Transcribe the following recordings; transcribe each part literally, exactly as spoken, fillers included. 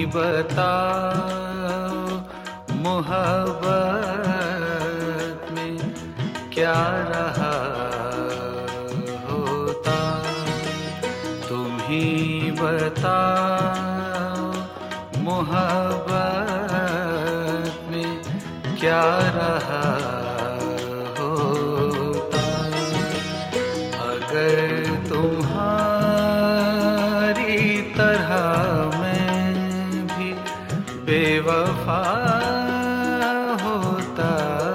बताओ मोहब्बत में क्या रहा होता। तुम ही बताओ मोहब्बत में क्या रहा होता। अगर तुम्हारी तरह मैं भी बेवफा होता।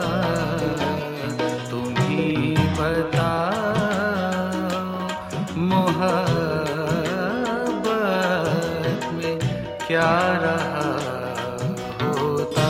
तुम ही बताओ मोहब्बत में क्या रहा होता।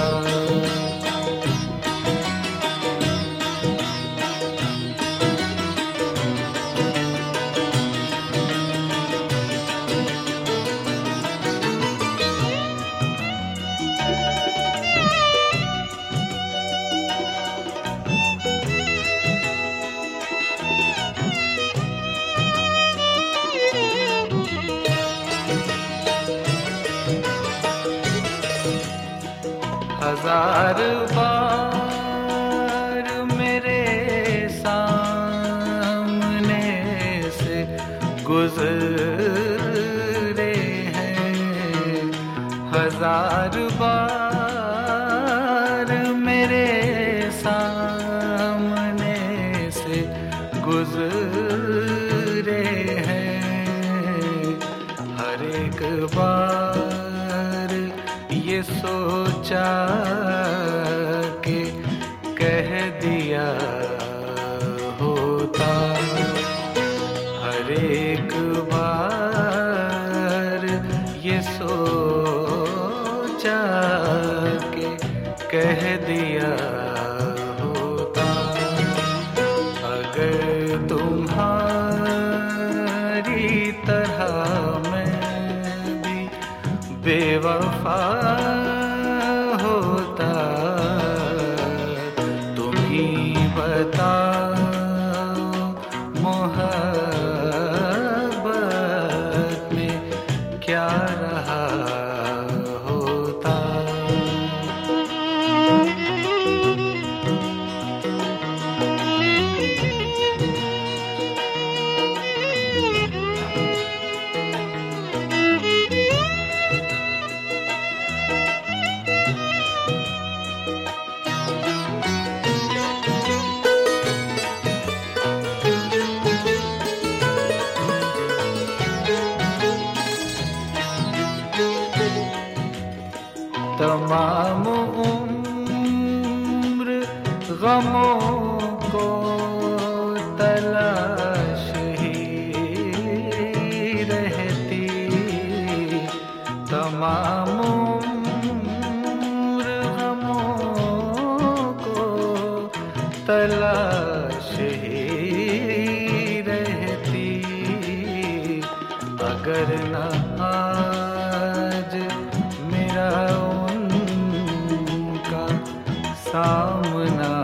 हजार बार मेरे सामने से गुजरे हैं। हजार बार मेरे सामने से गुजरे हैं। हर एक बार ये सोचा कि कह दिया होता। हर एक बार ये सोचा कि कह दिया होता। अगर तुम्हारी तरह मैं भी बेवफा होता। तुम ही बताओ मोहब्बत में क्या रहा होता। तमाम उम्र गमों को तलाश ही रहती। तमाम उम्र गमों को तलाश ही रहती। अगर न आज मेरा सामना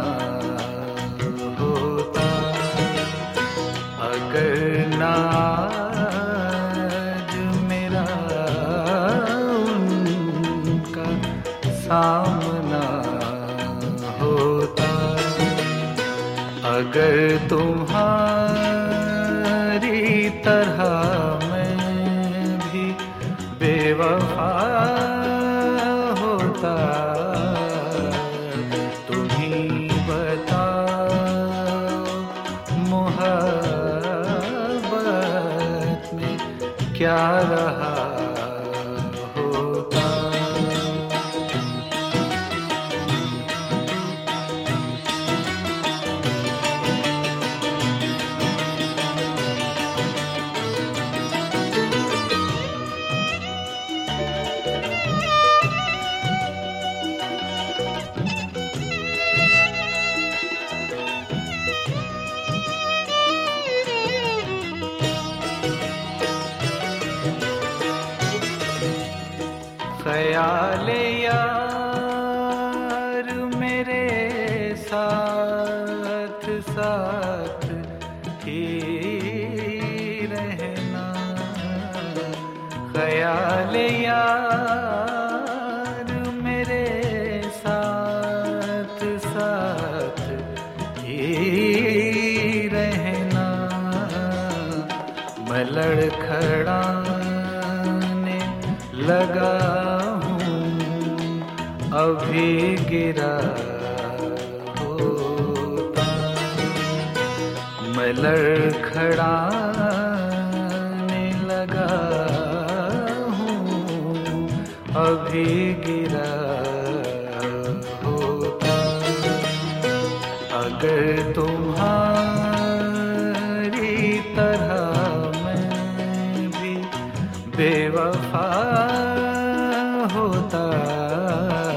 होता। अगर ना आज मेरा उनका सामना होता। अगर तुम्हारी तरह मैं भी बेवफा होता। मोहब्बत में क्या रहा होता। ख्याल यार मेरे साथ साथ ही रहना। ख्याल यार लगा हूँ अभी गिरा होता, मैं लड़खड़ाने लगा हूँ अभी गिरा होता। अगर तुम्हारी तरह मैं भी बेवफा होता